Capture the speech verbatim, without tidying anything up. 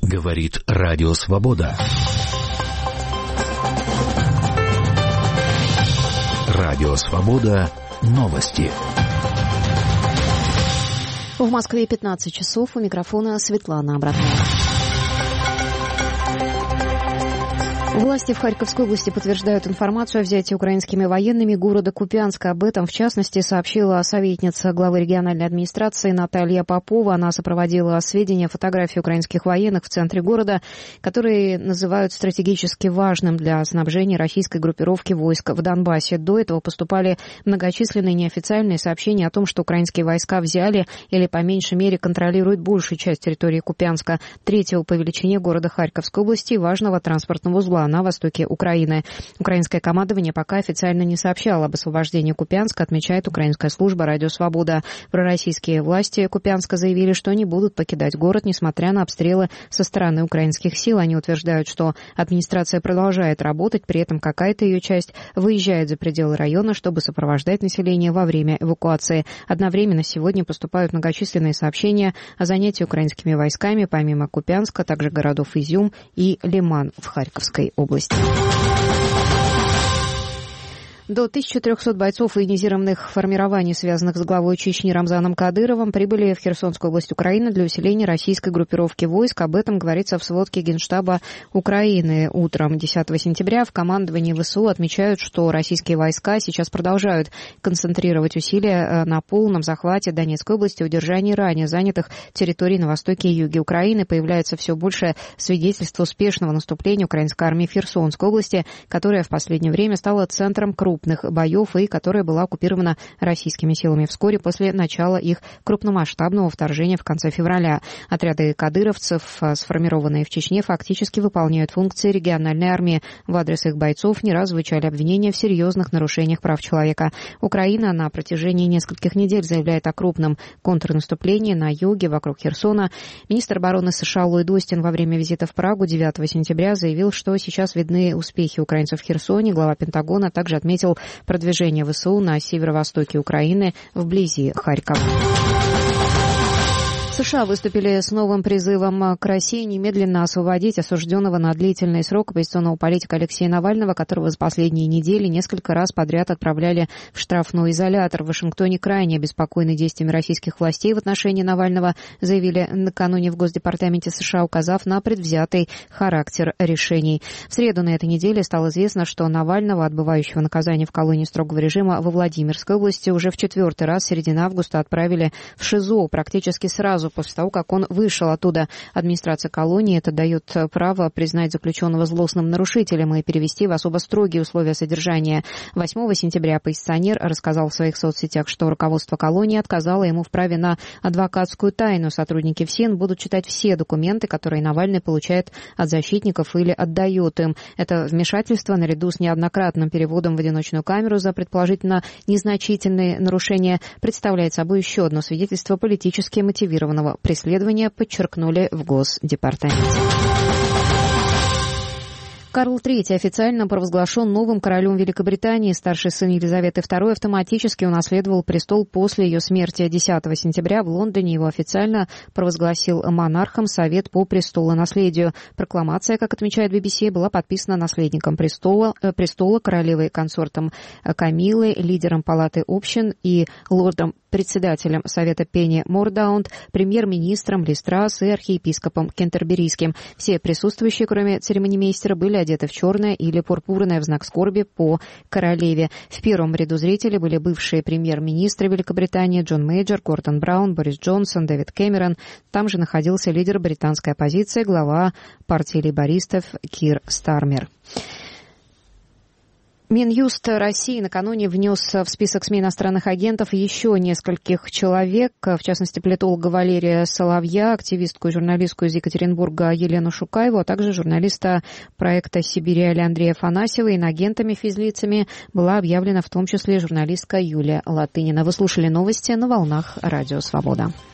Говорит Радио Свобода. Радио Свобода. Новости. В Москве пятнадцать часов. У микрофона Светлана Абратная. Власти в Харьковской области подтверждают информацию о взятии украинскими военными города Купянска. Об этом, в частности, сообщила советница главы региональной администрации Наталья Попова. Она сопроводила сведения фотографий украинских военных в центре города, которые называют стратегически важным для снабжения российской группировки войск в Донбассе. До этого поступали многочисленные неофициальные сообщения о том, что украинские войска взяли или, по меньшей мере, контролируют большую часть территории Купянска, третьего по величине города Харьковской области и важного транспортного узла на востоке Украины. Украинское командование пока официально не сообщало об освобождении Купянска, отмечает украинская служба «Радио Свобода». Пророссийские власти Купянска заявили, что не будут покидать город, несмотря на обстрелы со стороны украинских сил. Они утверждают, что администрация продолжает работать, при этом какая-то ее часть выезжает за пределы района, чтобы сопровождать население во время эвакуации. Одновременно сегодня поступают многочисленные сообщения о занятии украинскими войсками, помимо Купянска, также городов Изюм и Лиман в Харьковской области. До тысячи трехсот бойцов военизированных формирований, связанных с главой Чечни Рамзаном Кадыровым, прибыли в Херсонскую область Украины для усиления российской группировки войск. Об этом говорится в сводке Генштаба Украины. Утром десятого сентября в командовании ВСУ отмечают, что российские войска сейчас продолжают концентрировать усилия на полном захвате Донецкой области, удержании ранее занятых территорий на востоке и юге Украины. Появляется все больше свидетельств успешного наступления украинской армии в Херсонской области, которая в последнее время стала центром крупных боев и которая была оккупирована российскими силами вскоре после начала их крупномасштабного вторжения в конце февраля. Отряды кадыровцев, сформированные в Чечне, фактически выполняют функции региональной армии. В адрес их бойцов не раз звучали обвинения в серьезных нарушениях прав человека. Украина на протяжении нескольких недель заявляет о крупном контрнаступлении на юге, вокруг Херсона. Министр обороны США Ллойд Остин во время визита в Прагу девятого сентября заявил, что сейчас видны успехи украинцев в Херсоне. Глава Пентагона также отметил продвижение ВСУ на северо-востоке Украины вблизи Харькова. США выступили с новым призывом к России немедленно освободить осужденного на длительный срок оппозиционного политика Алексея Навального, которого за последние недели несколько раз подряд отправляли в штрафной изолятор. В Вашингтоне крайне обеспокоены действиями российских властей в отношении Навального, заявили накануне в Госдепартаменте США, указав на предвзятый характер решений. В среду на этой неделе стало известно, что Навального, отбывающего наказание в колонии строгого режима во Владимирской области, уже в четвертый раз с середины августа отправили в ШИЗО практически сразу после того, как он вышел оттуда. Администрация колонии это дает право признать заключенного злостным нарушителем и перевести в особо строгие условия содержания. восьмого сентября оппозиционер рассказал в своих соцсетях, что руководство колонии отказало ему в праве на адвокатскую тайну. Сотрудники ФСИН будут читать все документы, которые Навальный получает от защитников или отдает им. Это вмешательство, наряду с неоднократным переводом в одиночную камеру за предположительно незначительные нарушения, представляет собой еще одно свидетельство политически мотивированного преследования, подчеркнули в Госдепартаменте. Карл третий официально провозглашен новым королем Великобритании. Старший сын Елизаветы второй автоматически унаследовал престол после ее смерти. десятого сентября в Лондоне его официально провозгласил монархом Совет по престолонаследию. Прокламация, как отмечает би би си, была подписана наследником престола, э, престола королевой консортом Камилой, лидером Палаты общин и лордом председателем Совета Пенни Мордаунд, премьер-министром Ли Страс и архиепископом Кентерберийским. Все присутствующие, кроме церемонимейстера, были одеты в черное или пурпурное в знак скорби по королеве. В первом ряду зрителей были бывшие премьер-министры Великобритании Джон Мейджор, Гордон Браун, Борис Джонсон, Дэвид Кэмерон. Там же находился лидер британской оппозиции, глава партии лейбористов Кир Стармер. Минюст России накануне внес в список СМИ иностранных агентов еще нескольких человек, в частности, политолога Валерия Соловья, активистку и журналистку из Екатеринбурга Елену Шукаеву, а также журналиста проекта «Сибириали» Андрея Афанасьева. Инагентами, физлицами была объявлена в том числе журналистка Юлия Латынина. Вы слушали новости на волнах Радио Свобода.